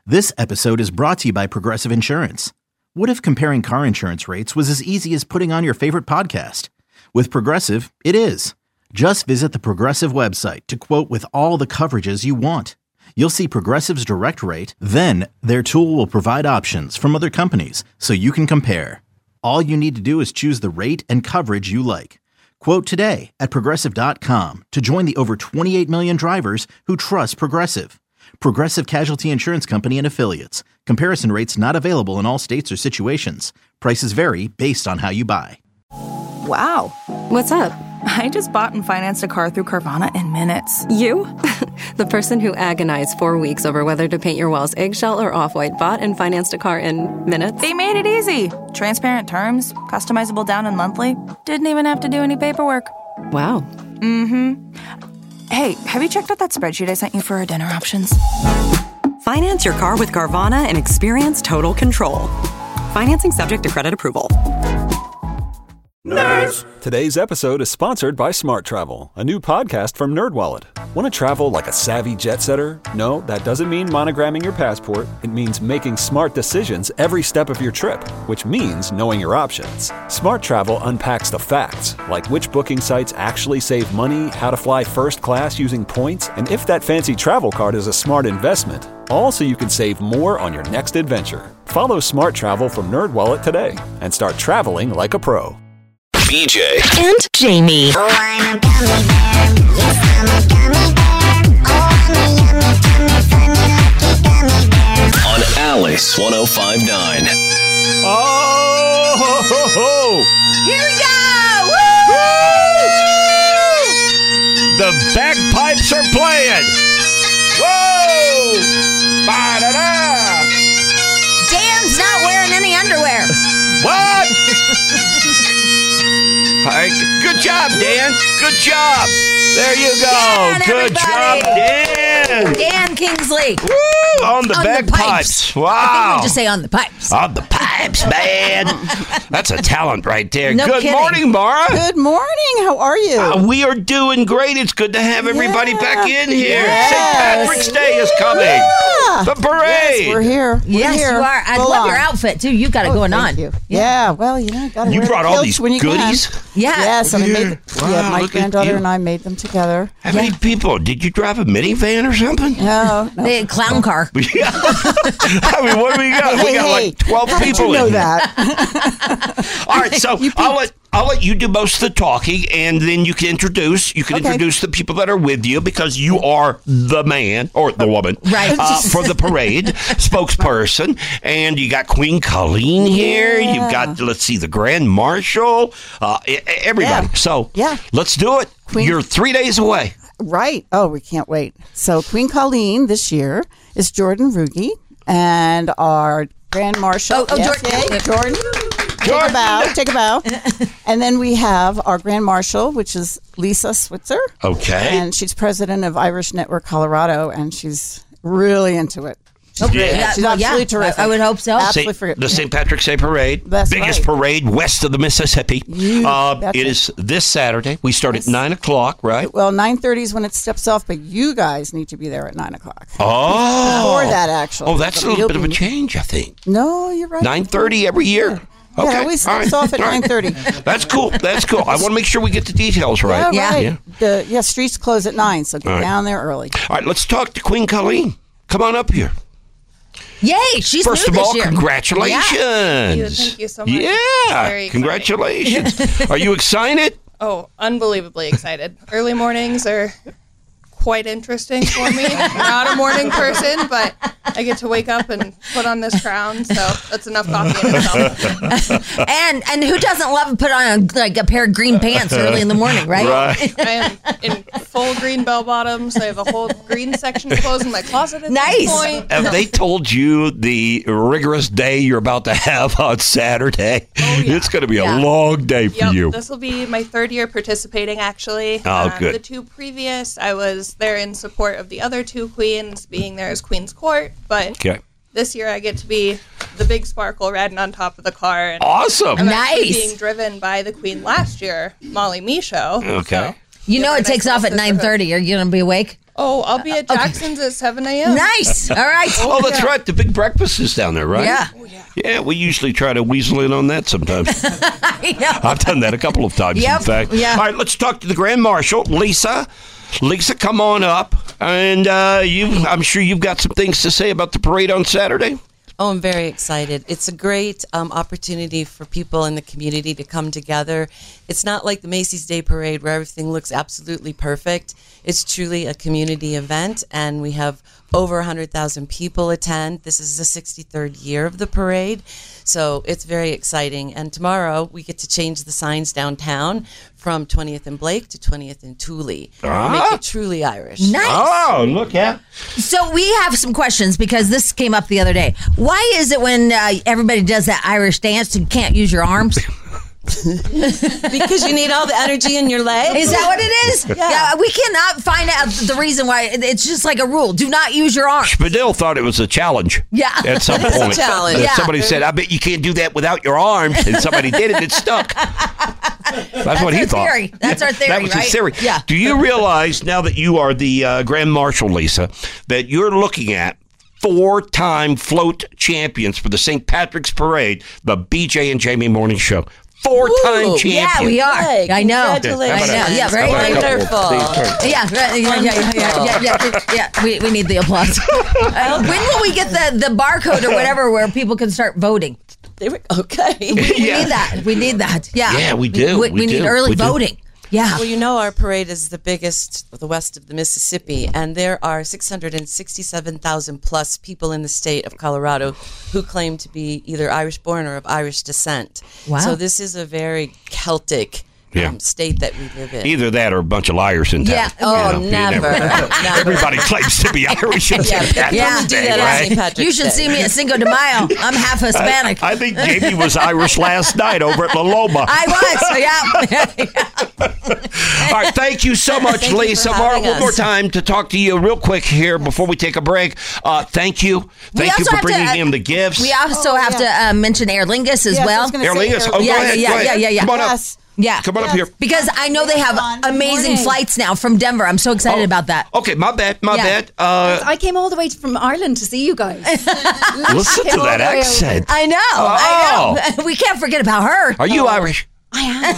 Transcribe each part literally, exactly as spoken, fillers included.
This episode is brought to you by Progressive Insurance. What if comparing car insurance rates was as easy as putting on your favorite podcast? With Progressive, it is. Just visit the Progressive website to quote with all the coverages you want. You'll see Progressive's direct rate, then their tool will provide options from other companies so you can compare. All you need to do is choose the rate and coverage you like. Quote today at progressive dot com to join the over twenty-eight million drivers who trust Progressive. Progressive Casualty Insurance Company and Affiliates. Comparison rates not available in all states or situations. Prices vary based on how you buy. Wow. What's up? I just bought and financed a car through Carvana in minutes. You? The person who agonized four weeks over whether to paint your walls eggshell or off-white bought and financed a car in minutes? They made it easy. Transparent terms, customizable down and monthly. Didn't even have to do any paperwork. Wow. Mm-hmm. Hey, have you checked out that spreadsheet I sent you for our dinner options? Finance your car with Carvana and experience total control. Financing subject to credit approval. Nerds! Today's episode is sponsored by Smart Travel, a new podcast from NerdWallet. Want to travel like a savvy jet setter? No, that doesn't mean monogramming your passport. It means making smart decisions every step of your trip, which means knowing your options. Smart Travel unpacks the facts, like which booking sites actually save money, how to fly first class using points, and if that fancy travel card is a smart investment. All so you can save more on your next adventure. Follow Smart Travel from NerdWallet today and start traveling like a pro. B J and Jamie. Oh, I'm a gummy bear. Yes, I'm a gummy bear. Oh, I'm a yummy, tummy, funny, lucky gummy bear. On Alice one oh five point nine. Oh, ho, ho, ho. Here we go! Woo! The bagpipes are playing. Whoa! Ba-da-da! Dan's not wearing any underwear. What? Hi, good job, Dan. Good job. There you go. Dan, good everybody. job, Dan. Dan Kingsley. Woo! On the On bagpipes. the pipes. Wow. I think we'll just say on the pipes. On the pipes, man. That's a talent right there. No good kidding. morning, Mara. Good morning. How are you? Uh, we are doing great. It's good to have everybody Yeah. back in here. Yes. Saint Patrick's Day is coming. Yeah. The parade. Yes, we're here. We're Yes, here. you are. I Full love on. your outfit, too. You've got it Oh, going thank on. You. Yeah, well, you know, got to You wear brought the all kilts these when you can. goodies? Yeah. Yes, and I made the, Wow, yeah, my look at granddaughter you. and I made them together. How many people? Did you drive a minivan or something? No, no. The clown car. Yeah. I mean, what do we got? Hey, we got hey, like twelve how people did you know in here. that? All right, so I'll let I'll let you do most of the talking, and then you can introduce you can Okay. introduce the people that are with you because you are the man or the woman, Right. uh, for the parade spokesperson, and you got Queen Colleen here. Yeah. You've got let's see the Grand Marshal, uh, e- everybody. Yeah. So Yeah. let's do it. Queen- You're three days away. Right. Oh, we can't wait. So Queen Colleen this year is Jordan Ruge, and our Grand Marshal. Oh, oh, yes, Jordan. yay, Jordan. Take a bow. Take a bow. And then we have our Grand Marshal, which is Lisa Switzer. Okay. And she's president of Irish Network Colorado, and she's really into it. Okay. Yeah. Yeah, She's well, absolutely yeah, terrific. I, I would hope so. Absolutely Saint- forget- the Saint Patrick's Day Parade, That's biggest right. parade west of the Mississippi. You uh, betcha. it is this Saturday. We start at nine o'clock, right? Well, nine thirty is when it steps off, but you guys need to be there at nine o'clock. Oh, Before that, actually. Oh, that's a But little you'll bit of a be- change, I think. No, you're right. Nine thirty every year. Yeah, Okay, it always all right, steps off at all right. nine thirty. That's cool. That's cool. I want to make sure we get the details right. Yeah, Yeah. right. Yeah. The yeah, streets close at nine, so get All right. down there early. All right, let's talk to Queen Colleen. Come on up here. Yay, she's First new of this all, year. congratulations. Thank you, thank you so much. Yeah, Very exciting. congratulations. Are you excited? Oh, unbelievably excited. Early mornings are quite interesting for me. I'm not a morning person, but I get to wake up and put on this crown, so that's enough coffee in itself. And and who doesn't love to put on a, like a pair of green pants early in the morning, right? Right. I am in full green bell bottoms. I have a whole green section of clothes in my closet at Nice. this point. Have they told you the rigorous day you're about to have on Saturday? Oh, yeah. It's going to be Yeah. a long day for Yep, you. this will be my third year participating, actually. Oh, Um, good. The two previous, I was there in support of the other two queens, being there as Queen's Court, but Okay. this year I get to be the big sparkle riding on top of the car. And Awesome. I'm actually Nice. being driven by the queen last year, Molly Michaud. Okay. So, You give know her a it takes nice off at little nine thirty. Are you going to be awake? Oh, I'll be at Jackson's okay. at seven a.m. Nice. All right. Oh, that's yeah. right. The big breakfast is down there, right? Yeah. Oh, yeah. Yeah, we usually try to weasel in on that sometimes. I've done that a couple of times, yep. in fact. Yeah. All right, let's talk to the Grand Marshal, Lisa. Lisa, come on up. And uh, you, I'm sure you've got some things to say about the parade on Saturday. Oh, I'm very excited. It's a great um, opportunity for people in the community to come together. It's not like the Macy's Day Parade where everything looks absolutely perfect. It's truly a community event, and we have over one hundred thousand people attend. This is the sixty-third year of the parade, so it's very exciting. And tomorrow we get to change the signs downtown from twentieth and Blake to twentieth and Thule. Ah. Make it truly Irish. Nice. Oh, look at. So we have some questions because this came up the other day. Why is it when uh, everybody does that Irish dance, you can't use your arms? Because you need all the energy in your legs. Is that what it is? Yeah. yeah. We cannot find out the reason why. It's just like a rule. Do not use your arms. Spadil thought it was a challenge. Yeah. At some It's a point. challenge. Uh, Yeah. Somebody said, I bet you can't do that without your arms. And somebody did it. It stuck. That's, That's what he our thought. theory. That's our theory, That was right? his theory. Yeah. Do you realize now that you are the uh, Grand Marshal, Lisa, that you're looking at four-time float champions for the Saint Patrick's Parade, the B J and Jamie Morning Show. Four-time Ooh, champion. Yeah, we are. Hey, I know. congratulations. I know. Yeah, very How about a couple of wonderful. these? Yeah, right, yeah, yeah, yeah, yeah, yeah, yeah, yeah. We, we need the applause. Uh, when will we get the, the barcode or whatever where people can start voting? They were, okay. We, we Yeah. need that. We need that. Yeah. Yeah, we do. We, we, We need do. early We do. voting. Yeah. Well, you know, our parade is the biggest of the west of the Mississippi, and there are six hundred sixty-seven thousand plus people in the state of Colorado who claim to be either Irish born or of Irish descent. Wow. So this is a very Celtic Yeah. um, state that we live in. Either that or a bunch of liars in town. Yeah. Oh, you never. know. Never. Everybody claims to be Irish in Yeah, Saint Patrick's yeah. Day, do that on right? Saint Patrick's You should Day. see me at Cinco de Mayo. I'm half Hispanic. I, I think Jamie was Irish last night over at La Loma. I was. Yeah. All right, thank you so much, Thank you Lisa. for Mara, having one more us. time to talk to you real quick here before we take a break. Uh, thank you. We Thank you also for have to, bringing uh, in the gifts. We also Oh, have yeah. to uh, mention Aer Lingus as Yes, I well. was gonna Aer say Lingus. Aer Oh, go Yeah, ahead. yeah, go ahead. yeah, yeah, yeah. Come on Yes. up. Yeah. Come on up here. Because I know they have on. Good amazing morning. flights now from Denver. I'm so excited Oh, about that. Okay, my bad. My Yeah. bad. Uh, I came all the way from Ireland to see you guys. listen Came to all that the way accent. I know. I know. We can't forget about her. Are you Irish? I am.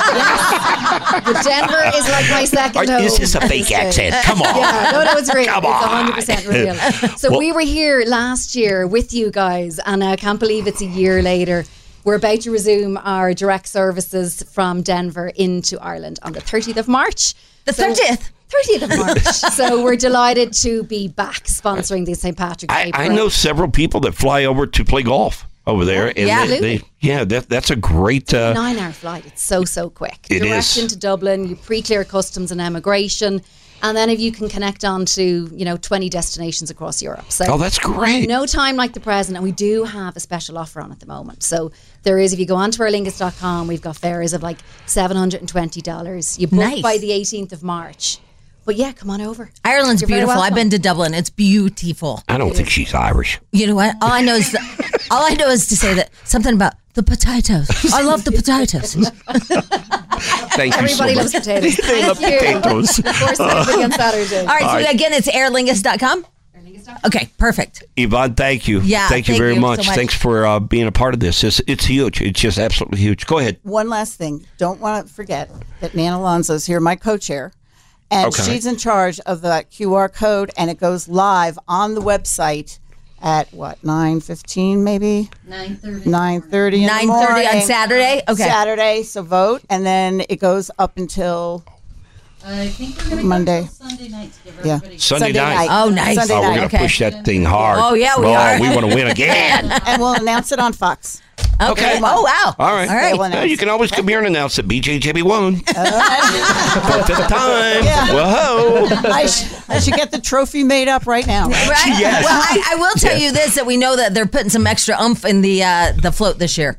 Yes. But Denver is like my second Are, home. is this a at fake stage. accent? Come on. Yeah, no, no, it's real. Come it's on. one hundred percent real. So Well- we were here last year with you guys, and I can't believe it's a year later. We're about to resume our direct services from Denver into Ireland on the thirtieth of March. The So- thirtieth. thirtieth of March. So we're delighted to be back sponsoring the Saint Patrick's I, Day I Parade. know several people that fly over to play golf over there. And Yeah. they, they, yeah, that, that's a great... Uh, Nine hour flight. It's so, so quick. It Direct is. into Dublin, you pre-clear customs and immigration, and then if you can connect on to, you know, twenty destinations across Europe. So Oh, that's great. no time like the present, and we do have a special offer on at the moment. So there is, if you go on to aer lingus dot com, we've got fares of like seven hundred twenty dollars. You book Nice. by the eighteenth of March. But yeah, come on over. Ireland's You're very beautiful. I've welcome. been to Dublin. It's beautiful. I don't think she's Irish. You know what? All I know is that, all I know is to say that something about the potatoes. I love the potatoes. Thank you Everybody so loves much. potatoes. They Thank love you. potatoes. Of course, everything on Saturday. All right, so All right. again, it's aer lingus dot com. Okay, perfect. Yvonne, thank you. Yeah, thank you thank very you so much. much. Thanks for uh, being a part of this. It's, it's huge. It's just absolutely huge. Go ahead. One last thing. Don't want to forget that Nan Alonso's here, my co-chair. And Okay. she's in charge of the Q R code, and it goes live on the website at, what, nine fifteen maybe? nine thirty. nine thirty in the nine thirty on morning. Saturday? Okay. Saturday, so vote. And then it goes up until I think we're going Monday. Sunday night to give Yeah. everybody. Sunday, night. Oh, nice. Sunday Oh, we're night. going to Okay. push that thing hard. Oh, yeah, we oh, are. we want to win again. And we'll announce it on Fox. Okay. Oh, wow. All right. All right. We'll Well, you can always come here and announce that B J J B won. For the fifth time. Yeah. Whoa. I, sh- I should get the trophy made up right now. Right? Yes. Well, I, I will tell Yes. you this, that we know that they're putting some extra oomph in the uh, the float this year.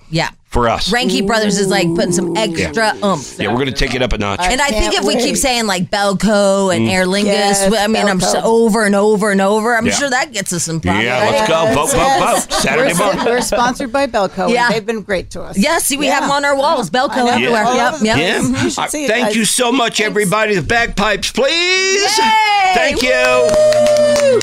Yeah. For us. Ranky Brothers is like putting some extra Yeah. oomph. Yeah, we're going to take it up a notch. And I, think if we keep saying like Belco and Mm. Aer Lingus, Yes, I mean, I'm Belco. so over and over and over. I'm Yeah. sure that gets us some profit. Yeah, let's go. Vote, vote, vote. Saturday we're, morning. We're sponsored by Belco. Yeah. And they've been great to us. Yeah, see, we Yeah. have them on our walls. Belco I know. everywhere. All Yep, over yep. the Yeah. place. You should Uh, see it, Thank guys. you so much, everybody. The bagpipes, please. Yay! Thank you. Woo!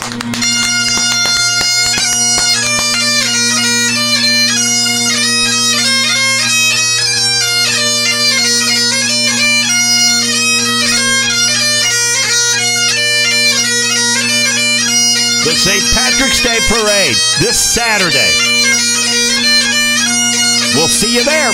The Saint Patrick's Day Parade this Saturday. We'll see you there.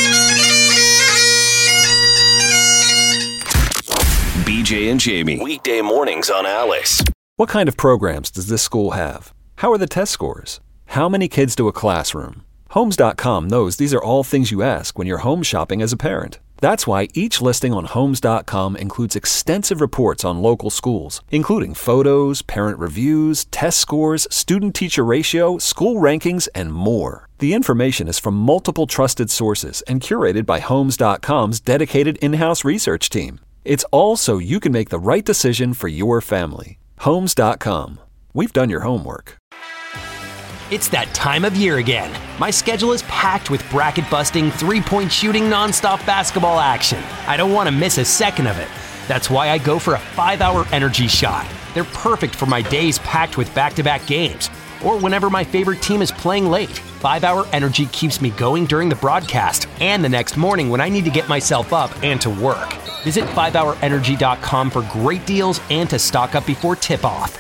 B J and Jamie. Weekday mornings on Alice. What kind of programs does this school have? How are the test scores? How many kids to a classroom? Homes dot com knows these are all things you ask when you're home shopping as a parent. That's why each listing on Homes dot com includes extensive reports on local schools, including photos, parent reviews, test scores, student-teacher ratio, school rankings, and more. The information is from multiple trusted sources and curated by Homes dot com's dedicated in-house research team. It's all so you can make the right decision for your family. Homes dot com. We've done your homework. It's that time of year again. My schedule is packed with bracket-busting, three-point shooting, nonstop basketball action. I don't want to miss a second of it. That's why I go for a five-hour energy shot. They're perfect for my days packed with back-to-back games, or whenever my favorite team is playing late. five-hour energy keeps me going during the broadcast and the next morning when I need to get myself up and to work. Visit five hour energy dot com for great deals and to stock up before tip-off.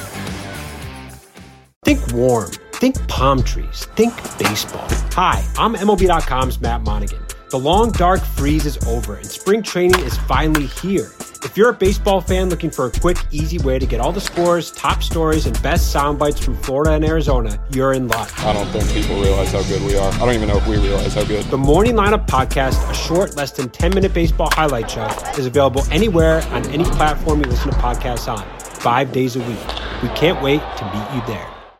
Think warm. Think palm trees. Think baseball. Hi, I'm M L B dot com's Matt Monaghan. The long, dark freeze is over and spring training is finally here. If you're a baseball fan looking for a quick, easy way to get all the scores, top stories, and best sound bites from Florida and Arizona, you're in luck. I don't think people realize how good we are. I don't even know if we realize how good. The Morning Lineup Podcast, a short, less than ten-minute baseball highlight show, is available anywhere on any platform you listen to podcasts on, five days a week. We can't wait to meet you there.